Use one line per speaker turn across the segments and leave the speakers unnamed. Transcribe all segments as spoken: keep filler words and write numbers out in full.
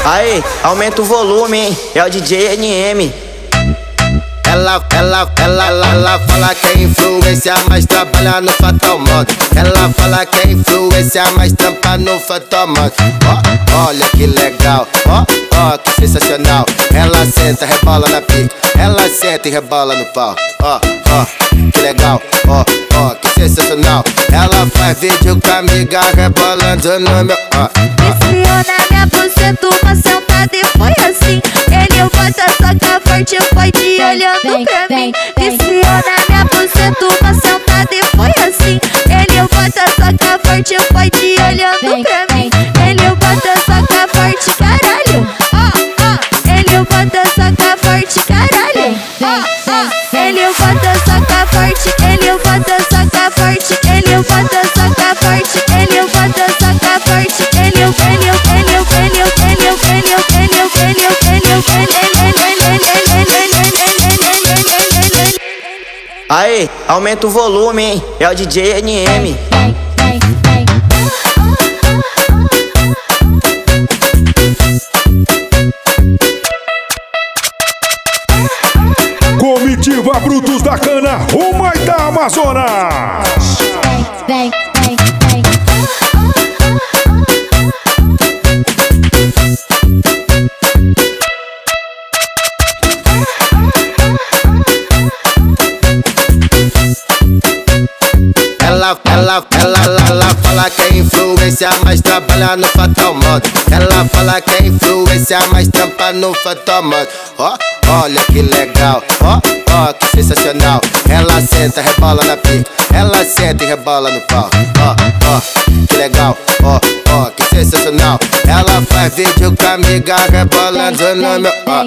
Aí, aumenta o volume, hein? É o D J N M.
Ela, ela, ela, ela, ela fala que é influência, mas trabalha no Fatal Modo. Ela fala que é influência, mas trampa no Fatal Modo. Ó, olha que legal, ó, ó, que sensacional. Ela senta, rebola na pique, ela senta e rebola no pau. Ó, ó, que legal, ó, ó, que sensacional. Ela faz vídeo com a amiga rebolando no meu, ó, ó.
Viciou na minha buceta, uma sentada e foi assim. Ele bota soca forte, foi de olhando pra mim. Viciou na minha buceta, uma sentada e foi assim. Ele bota soca forte, foi de olhando pra mim. Ele bota soca forte, caralho. Ó, ó. Ele bota soca forte, caralho. Ó, ó. Ele bota soca forte, ele bota soca forte, ele bota soca forte, ele bota soca forte, ele, ele, ele, ele, ele, ele, ele, ele, ele.
Aí, aumenta o volume, hein? É o D J N M.
Comitiva Brutos da Cana, o mais da Amazonas.
Vem, vem, vem.
Ela, ela, ela, ela, ela fala que é influência, mas trabalha no Fatal Modo. Ela fala que é influência, mas trampa no Fatal Modo. Ó, olha que legal, ó, ó, que sensacional. Ela senta, rebola na pique, ela senta e rebola no pau. Ó, ó, que legal, ó, ó, que sensacional. Ela faz vídeo com a amiga rebolando no meu, ó.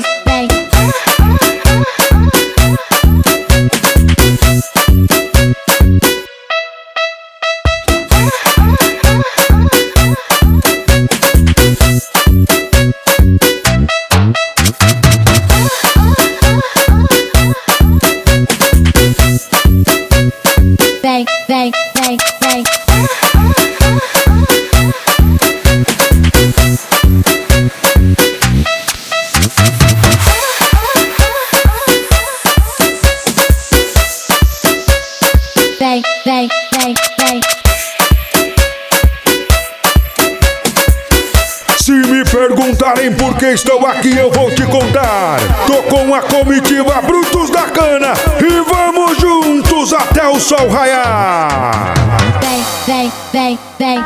Vem, vem, vem, vem. Vem, vem, vem, vem.
Se me perguntarem por que estou aqui, eu vou te contar. Tô com a comitiva Brutos da Cana e vamos juntos até o sol raiar.
Vem, vem, vem, vem.